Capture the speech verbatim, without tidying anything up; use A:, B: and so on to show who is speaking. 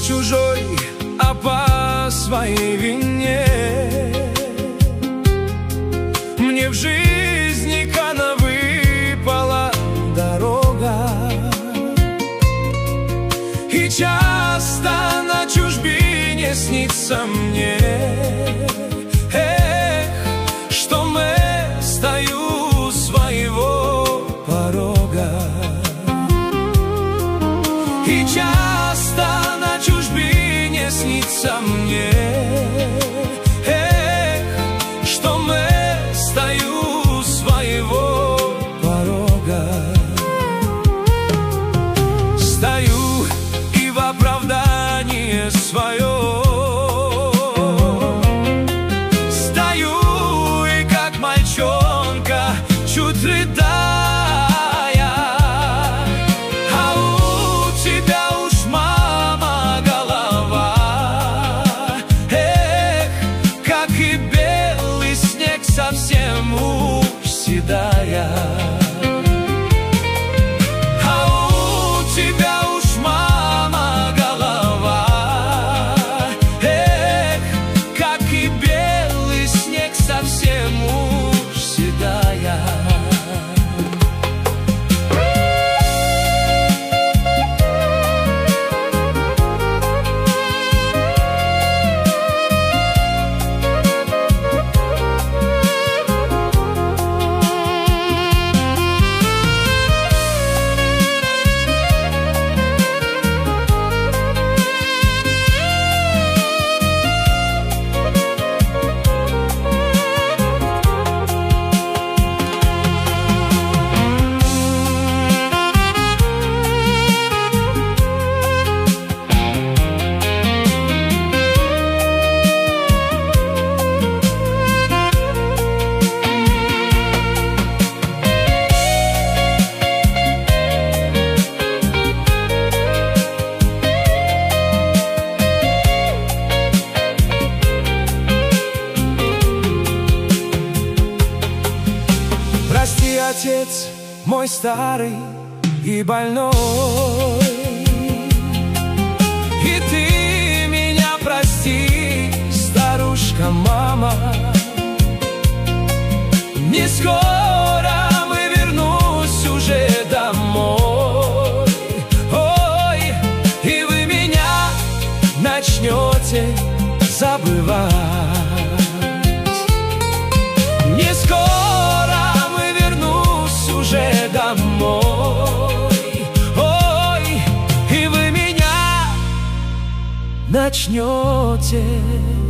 A: чужой, а по своей вине. Мне в жизни кана выпала дорога, и часто на чужбине снится мне, эх, что мы стою у своего порога. И часто на чужбине снится мне, эх, что мы стою у своего порога. Стою и в оправдание свое стою, и как мальчонка чуть рыдая. А у тебя уж, мама, голова, эх, как и белый снег, совсем уж седая. Прости, отец мой старый и больной, и ты меня прости, старушка-мама. Не скоро мы вернусь уже домой, ой, и вы меня начнете забывать. Не скоро уже домой, ой, и вы меня начнете